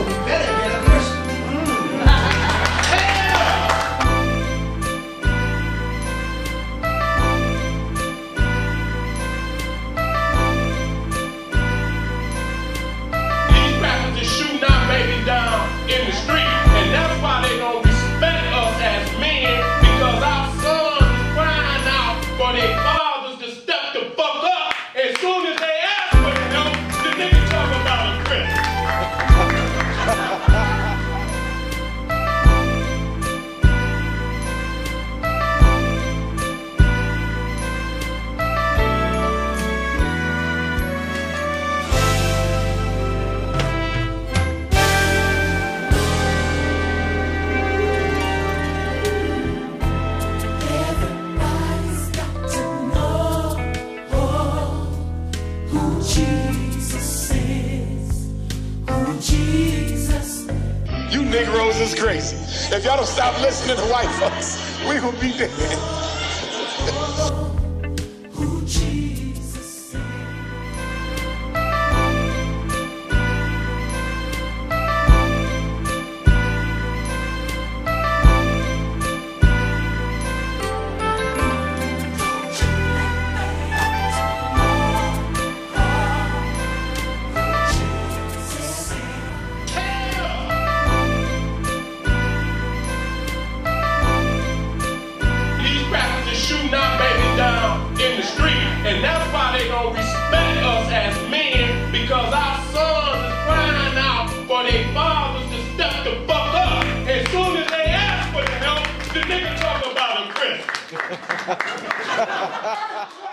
better get a Christmas. These rappers is shooting our babies down in the street, and that's why they don't respect us as men, because our sons is crying out for their fathers to step the fuck up. As soon as they ask for the help, the nigga talk about a Christmas. Everybody's got to know who Jesus is, who Jesus is. You Negroes is crazy. If y'all don't stop listening to white folks, we will be dead. Who Jesus is. These rappers is shooting our babies down in the street, and that's why they don't respect us as men, because our sons is crying out for their fathers to step the fuck up. As soon as they ask for the help, the nigga talk about a Christmas.